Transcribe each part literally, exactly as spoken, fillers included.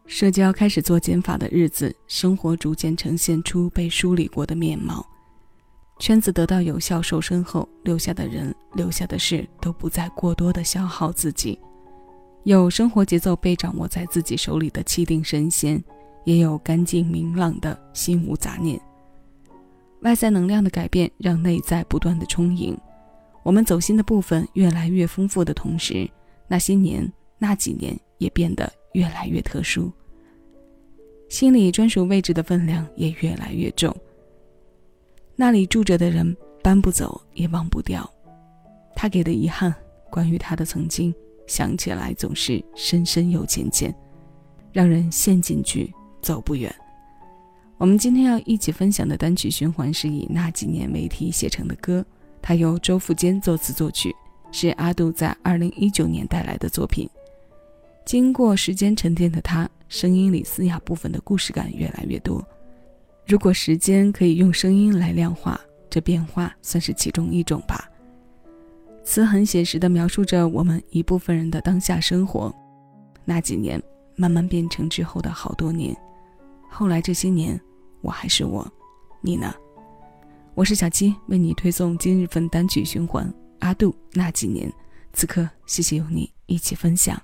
社交开始做减法的日子，生活逐渐呈现出被梳理过的面貌。圈子得到有效瘦身后，留下的人留下的事都不再过多的消耗自己。有生活节奏被掌握在自己手里的气定神闲，也有干净明朗的心无杂念。外在能量的改变让内在不断的充盈，我们走心的部分越来越丰富的同时，那些年那几年也变得越来越特殊，心里专属位置的分量也越来越重。那里住着的人搬不走也忘不掉，他给的遗憾，关于他的曾经，想起来总是深深又浅浅，让人陷进去走不远。我们今天要一起分享的单曲循环是以那几年为题写成的歌，它由周富坚作词作曲，是阿杜在二零一九年带来的作品。经过时间沉淀的他，声音里嘶哑部分的故事感越来越多。如果时间可以用声音来量化，这变化算是其中一种吧。词很写实地描述着我们一部分人的当下生活，那几年慢慢变成之后的好多年，后来这些年我还是我，你呢？我是小七，为你推送今日份单曲循环，阿杜那几年。此刻谢谢有你一起分享。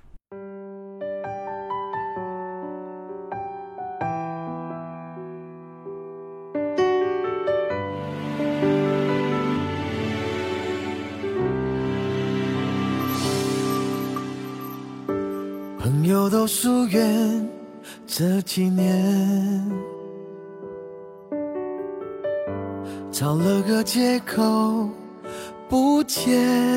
朋友都疏远这几年，找了个借口不见，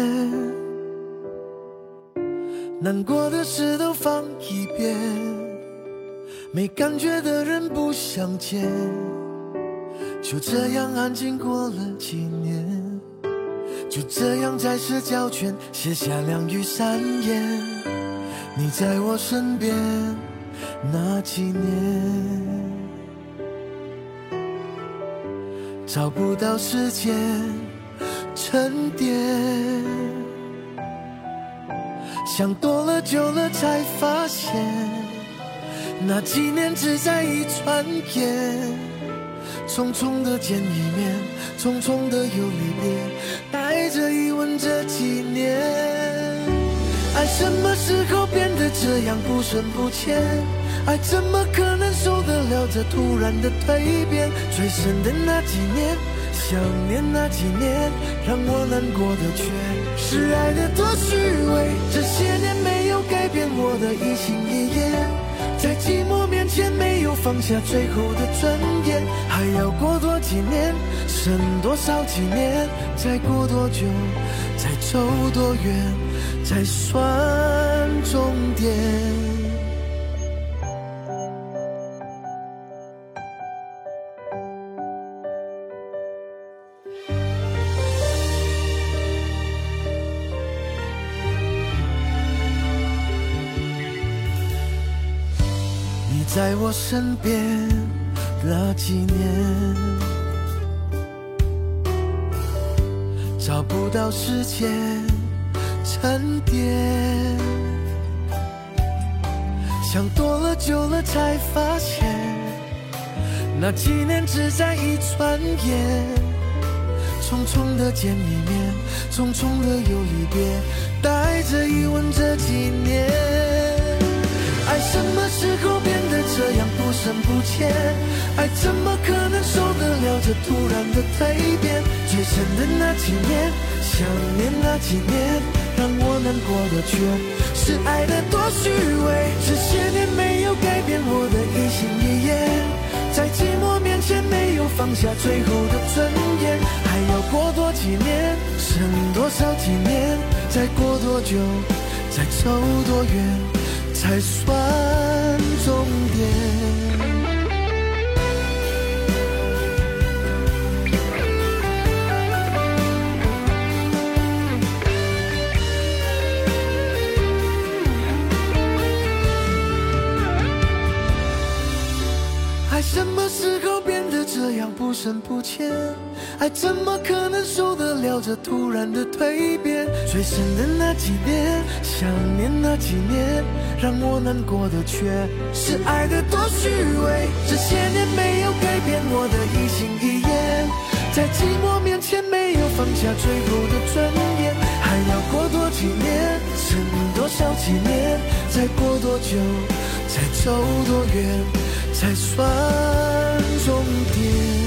难过的事都放一边，没感觉的人不想见，就这样安静过了几年，就这样在社交圈写下两语三言。你在我身边那几年，找不到时间沉淀，想多了久了才发现，那几年只在一转眼，匆匆的见一面，匆匆的又离别，带着疑问这几年。爱什么时候变得这样不深不浅？爱怎么可能受得了这突然的蜕变？最深的那几年，想念那几年，让我难过的却是爱的多虚伪。这些年没有改变我的一心一意，在寂寞面前没有放下最后的尊严。还要过多几年，剩多少几年，再过多久，再走多远，才算终点。你在我身边那几年，找不到时间沉淀，想多了久了才发现，那几年只在一转眼，匆匆的见一面，匆匆的又离别，带着疑问这几年。爱什么时候变得这样不深不浅？爱怎么可能受得了这突然的蜕变？最深的那几年，想念那几年，让我难过的却是爱的多虚伪。这些年没有改变我的一心一意，在寂寞面前没有放下最后的尊严。还要过多几年，剩多少几年，再过多久，再走多远，才算终点。爱什么时候变得这样不深不浅？爱怎么可能受得了这突然的蜕变？最深的那几年，想念那几年， 让我难过的却是爱的多虚伪。这些年没有改变我的一心一意，在寂寞面前没有放下最后的尊严。还要过多几年，剩多少纪念，再过多久，再走多远，才算终点。